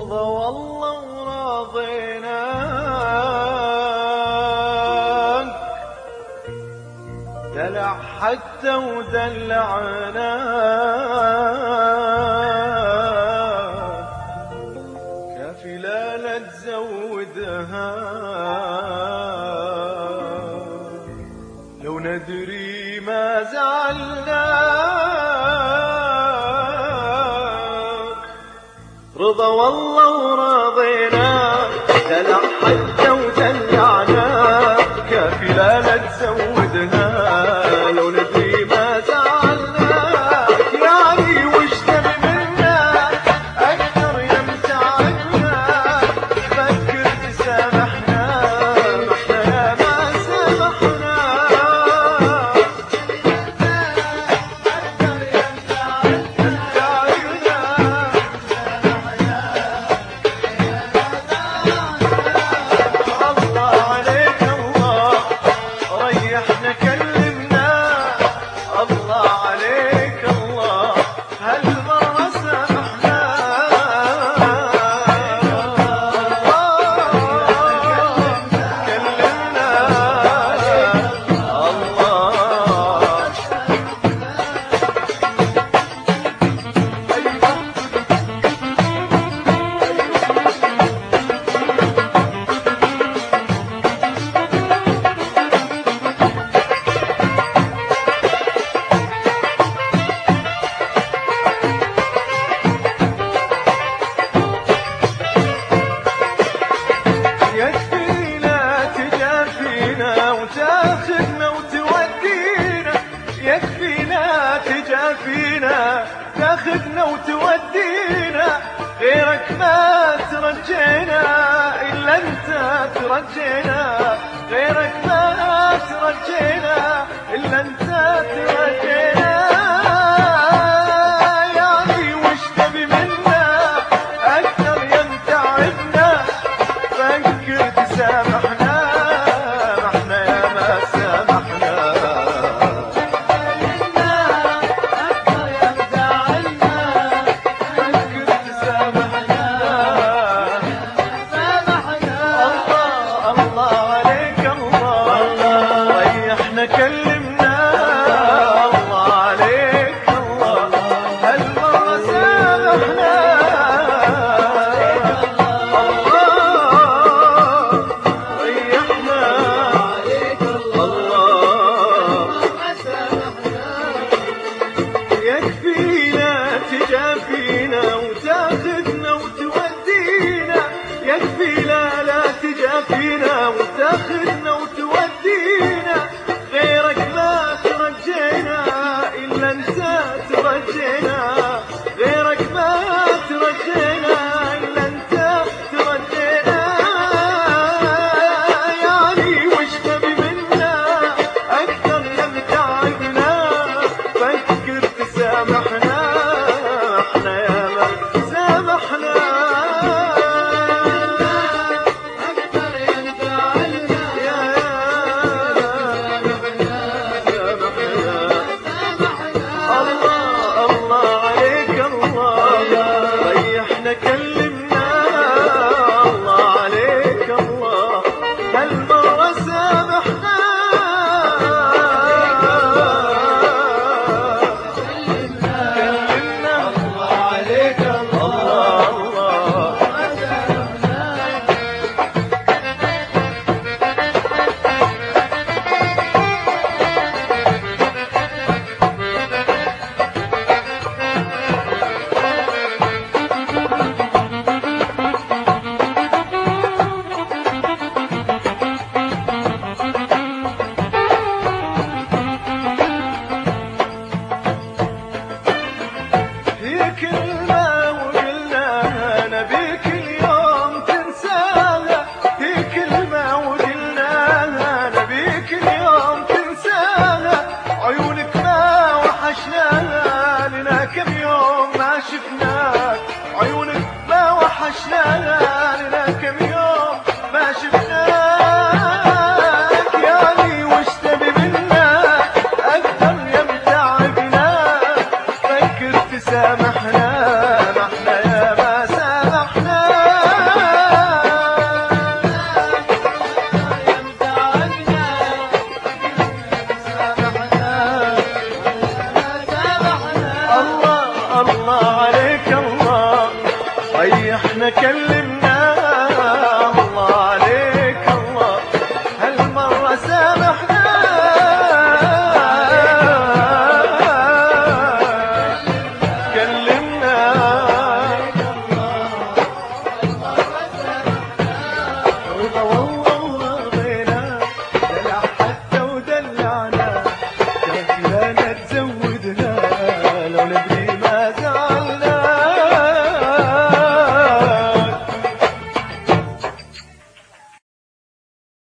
رضا والله وراضيناك، دلع حتى ودلعنا، كافلة لا تزودها، لو ندري ما زعلناك. رضا والله وراضيناك، دلع حتى ودلعنا، كافلة لا تزودها، لو ندري ما زعلناك. يعني وش تبي منا أكثر يا متعبنا، فكر تسامحنا، ما احنا يا ما سامحنا. تاخذنا وتودينا، يكفينا تجافينا، تاخذنا وتودينا، غيرك ما ترجينا إلا أنت ترجينا، غيرك ما ترجينا إلا أنت ترجينا. يعني وش تبي منا أكثر يا متعبنا، فكر تسامحنا، كلمنا الله عليك الله، هالمرة سامحنا الله، ريحنا الله، يكفينا تجافينا وتاخذنا وتودينا، يكفي لا تجافينا وتاخذنا وتودينا، غيرك ما ترجينا إلا أنت ترجينا، غيرك ما ترجينا إلا أنت ترجينا. يعني وش تبي منا أكثر يا متعبنا، فكر تسامحنا، احنا يا ما سامحنا. كلمنا الله عليك الله، هالمرة سامحنا كلمنا الله عليك الله، كلمة وقلناها نبيك اليوم تنساها، هي كلمة وقلناها نبيك اليوم تنساها، عيونك ما وحشناها لنا كم يوم ما شفناك، عيونك ما وحشناها لنا كم يوم ما شفناك. يعني وش تبي منا أكثر يا متعبنا، فكر تسامحنا، ما احنا يا ما سامحنا. الله عليك الله، ريحنا كل